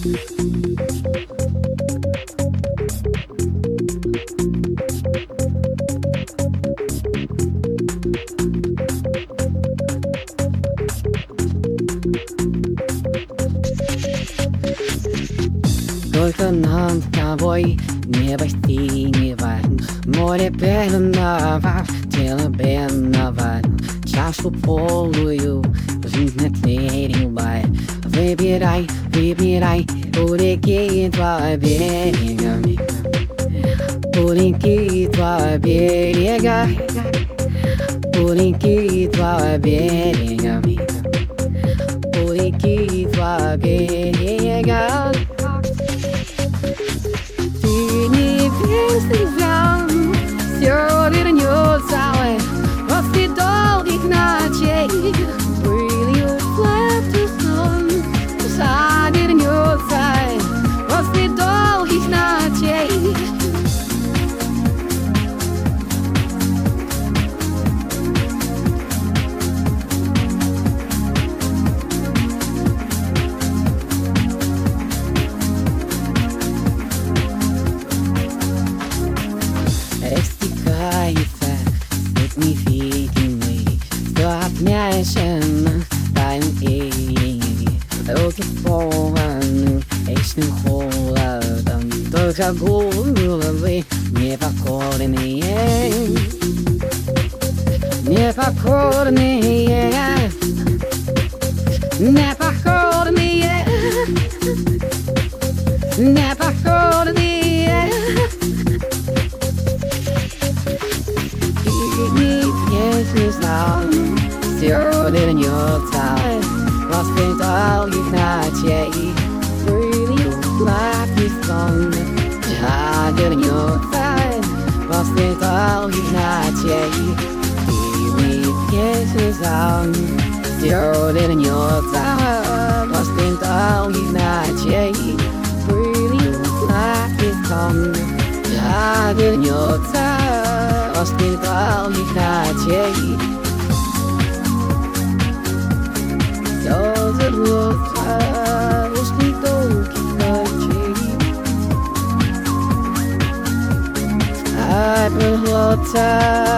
Только нам с тобой не спасти, не важно. Море бедного, тело бедного, чашу полную, жизнь отлеревая. Выбирай, выбирай, у реки два берега, у реки два берега, у реки два берега, у реки два берега. Если взял, все вернется после долгих ночей. Выльют плату сон, завернется после долгих ночей. Растекается свет невидимый, что обмящен тайным и руки скованы вечным холодом. Только головы непокорные, непокорные, непокорные, непокорные. Не знал, все вернется после долгих ночей. Выльют сладкий сон, все вернется после долгих ночей. Не знал, все вернется после долгих ночей. Выльют сладкий сон, все вернется после долгих ночей. Все вернется после долгих ночей. I will